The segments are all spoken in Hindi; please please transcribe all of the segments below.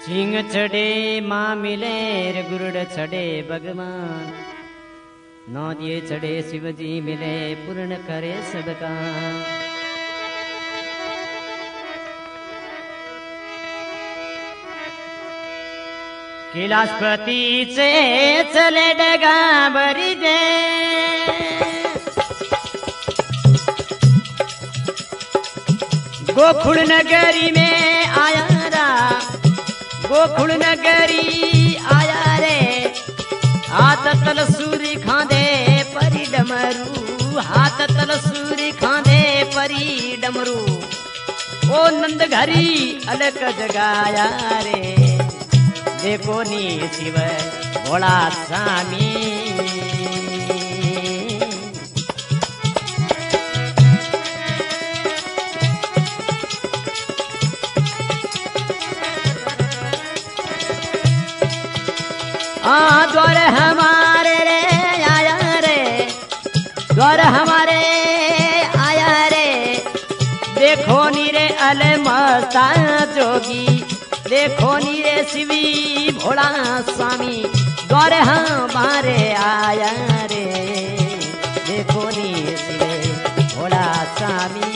सिंह चढ़े माँ मिले रे गुरुड़ चढ़े भगवान नौ दिए चढ़े शिव जी मिले पूर्ण करे सबका कैलाशपति से चले डगा बरी दे गोकुल नगरी में आया रा गोकुल नगरी आया रे हाथ तल सूरी खांदे परी डमरू हाथ तल सूरी खांदे परी डमरू ओ नंद घरी अलग जगाया रे देखो नी शिव भोला स्वामी द्वार हमारे रे आया रे द्वार हमारे आया रे देखो नी रे अलमस्ता जोगी देखो नी रे शिवी भोला स्वामी द्वार हमारे आया रे देखो नी शिवे भोला स्वामी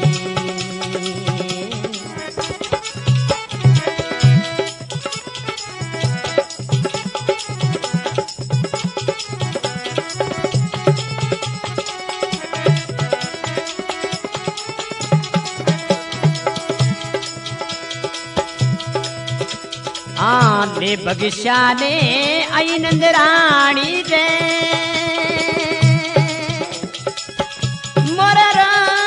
ले बगीचा ने आई नंद रानी जे मोरा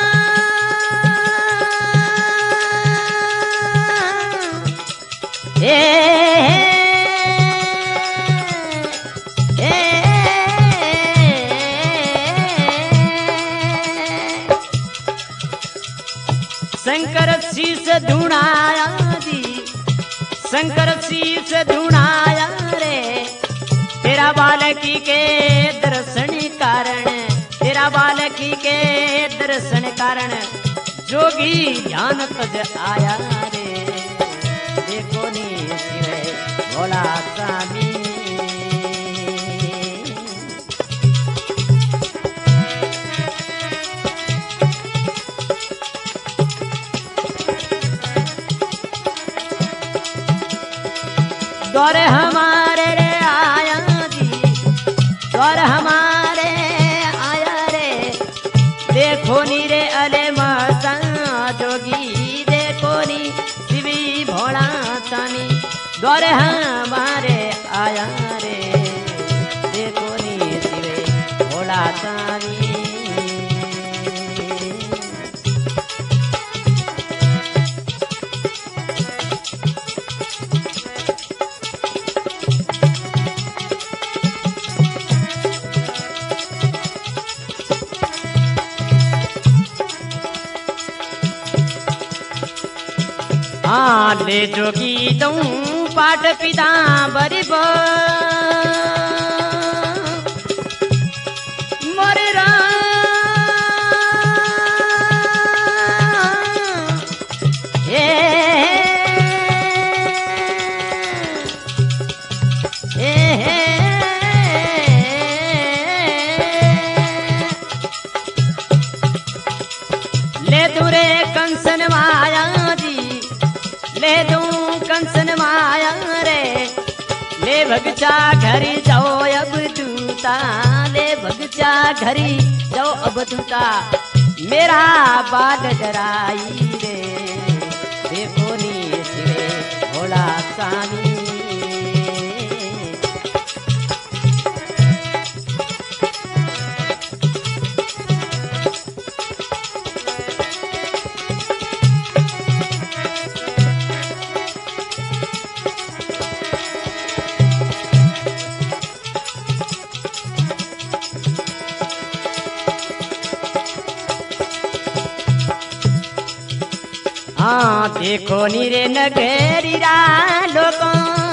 शंकर शीश ढूंढाया दी शंकर शीश ढूंढाया रे तेरा बालकी के दर्शन कारण तेरा बालकी के दर्शन कारण जोगी ध्यान तज आया रे देखो नी शिव भोला स्वामी द्वार हमारे रे आया दी द्वार हमारे आया रे देखो नी रे अले मस्ता जोगी देखो नी शिवी भोला स्वामी द्वार हमारे आया रे देखो नी शिवे भोला स्वामी ले जोगी दऊं पाठ पिता बरिब मोरे ले दूरे कंसन माया ले दूं कंसन माया रे ले भगचा घरी जाओ अब तूता ले भगचा घरी जाओ अब तूता मेरा बाल डराई रे देखो नी शिवे भोला स्वामी देखो नी रे नगरीरा लोगों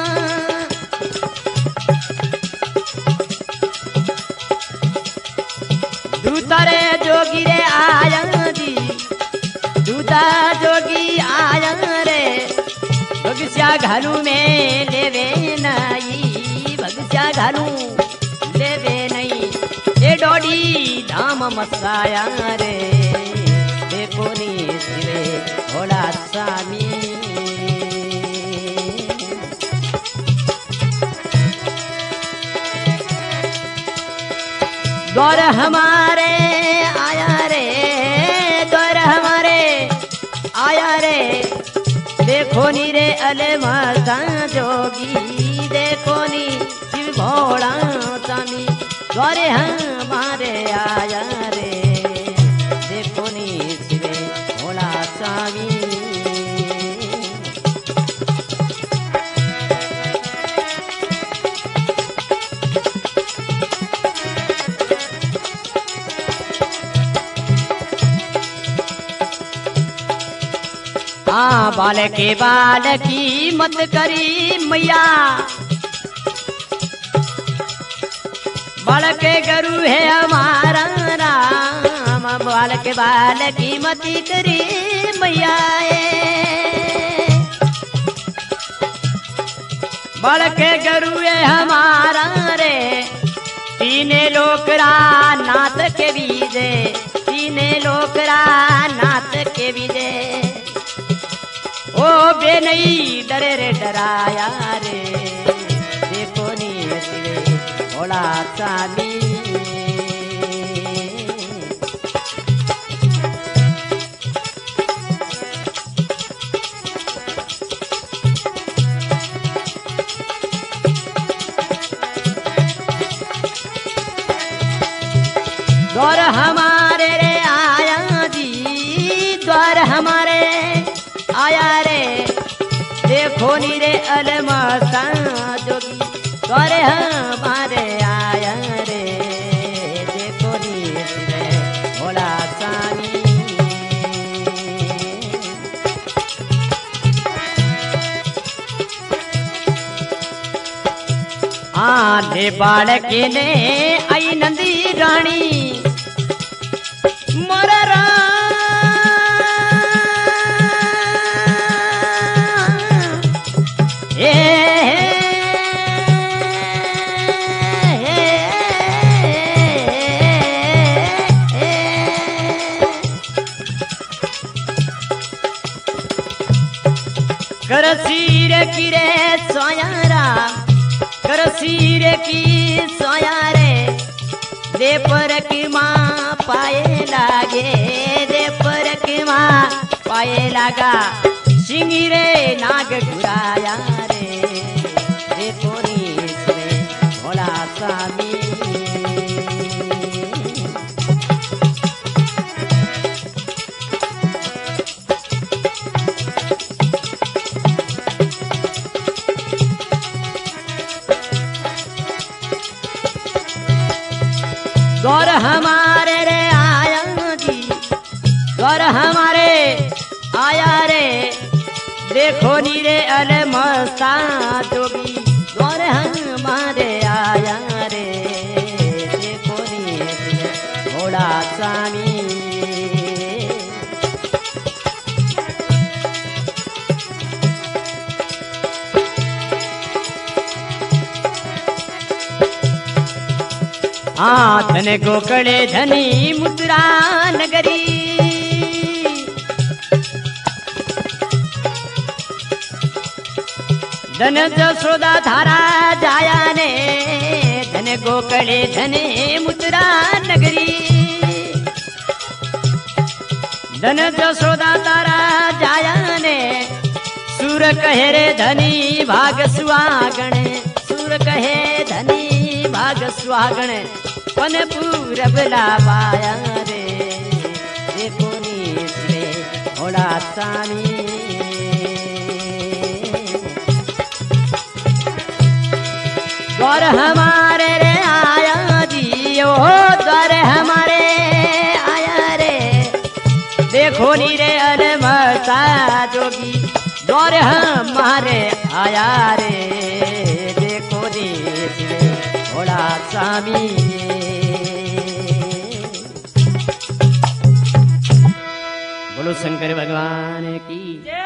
दूतारे जोगी रे आया दी दूता जोगी आया रे बगीचा घालू में लेवे नहीं, भगस्या घालू लेवे नहीं, ए डोडी धाम मसाया रे, देखो नी सिरे भोला स्वामी। द्वार हमारे आया रे, द्वार हमारे आया रे, देखो नी रे अलमस्ता जोगी, देखो नी शिव भोला स्वामी। द्वारे हमारे आया रे, देखो नी शिव भोला स्वामी। बालके बालकी मत करी मैया, बालके गुरु है हमारा राम, बालके बालकी मत करी मैया, बालके गुरु है हमारा रे, तीने लोकरा नाथ के बीजे, तीने लोकरा नाथ के बीजे। ओ बे नहीं डरे रे डराया रे, देखो नी शिवे भोला स्वामी। द्वार हमारे रे आया जी, द्वार हमारे आया रे, देखो नी रे अलमस्ता जोगी, द्वारे हमारे आया रे, देखो नी रे भोला स्वामी। आधे बालके ने आई नंदी रानी, मोरा कर सिर की रे सोयारा, कर सिर की सोया रे, दे पर की माँ पाए लागे, दे पर की माँ पाए लागा, सिंगी रे नाग घुराया रे, देखो नी शिवे भोला स्वामी। द्वार हमारे रे आया जी, द्वार हमारे आया रे, देखो नी रे अलमस्ता जोगी, द्वार हमारे आया रे, देखो नी भोला स्वामी। धन गोकड़े धनी मुद्रा नगरी, धन जसोदा धारा जाया ने, धन गोकड़े धने मुद्रा नगरी, धन जसोदा तारा जाया ने, सुर कहे रे धनी भाग सुहागण, सुर कहे धनी भाग सुहागण, पन पूरब लावाया रे, देखो नी शिवे भोला स्वामी। द्वार हमारे रे आया जी, ओ द्वार हमारे आया रे, देखो नी रे अलमस्ता जोगी, द्वार हमारे आया रे, देखो नी शिवे भोला स्वामी। बोलो शंकर भगवान की।